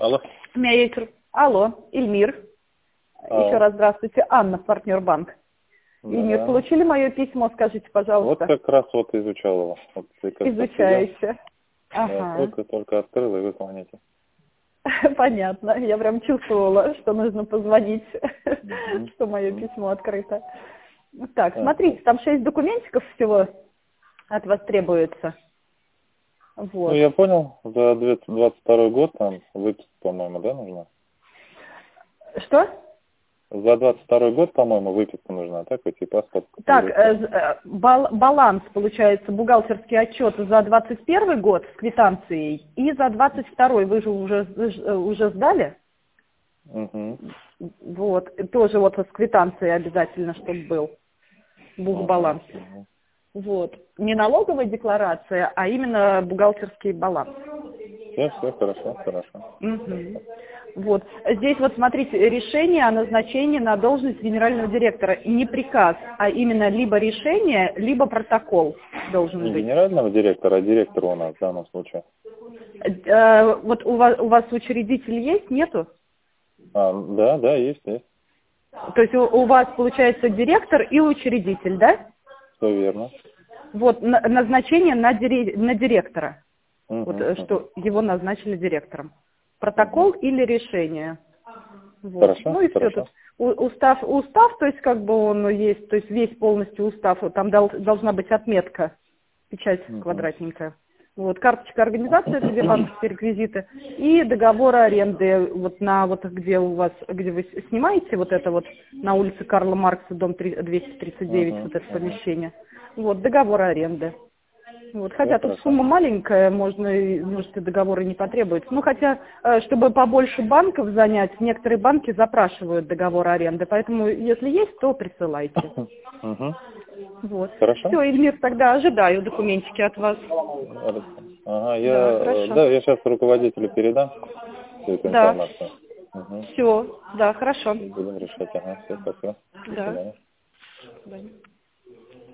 Алло. У меня есть... Алло, Эльмир. Алло. Еще раз здравствуйте. Анна, партнер-банк. Да. Эльмир, получили мое письмо? Скажите, Вот пожалуйста. как раз вот изучал его. Вот, и как Изучаете. Да, Ага. только открыл, и вы звоните. Понятно. Я прям чувствовала, что нужно позвонить, Угу. что мое письмо открыто. Так, Так. смотрите, там 6 документиков всего от вас требуется. Ну, Вот. я понял, за 22 год там выписка, по-моему, да, нужна? Что? За 22 год, по-моему, выписка нужна, так? И паспорт. Так, баланс, получается, бухгалтерский отчет за 21 год с квитанцией и за 22 вы же уже сдали? Угу. Вот, тоже вот с квитанцией обязательно, чтобы был бухбаланс. Ага. Вот, не налоговая декларация, а именно бухгалтерский баланс. Все, хорошо. Мгм. Вот. Здесь вот смотрите, решение о назначении на должность генерального директора. Не приказ, а именно либо решение, либо протокол должен Не быть. генерального директора, а директора у нас в данном случае. Вот у вас учредитель есть, нету? Да, есть. То есть у вас получается директор и учредитель, да? Все верно. Вот назначение на директора. Вот Угу. что его назначили директором. Протокол или решение. Вот. Хорошо, Ну и все хорошо. тут. Устав, то есть как бы он есть, то есть весь полностью устав, там должна быть отметка, печать квадратненькая. Вот, карточка организации, это где банковские реквизиты, и договор аренды, вот где вы снимаете вот это вот на улице Карла Маркса, дом 239, вот это помещение. Вот, договор аренды. Вот, хотя тут Хорошо. сумма маленькая, может и договора не потребуется. Ну, хотя, чтобы побольше банков занять, некоторые банки запрашивают договор аренды, поэтому, если есть, то присылайте. Угу. Вот. Хорошо. Все, Эльмир, тогда ожидаю документики от вас. Ага, Да, хорошо. я сейчас руководителю передам всю эту Да. информацию. Угу. Все, да, хорошо. Будем решать. Ага, все, спасибо. До Да. свидания. До свидания.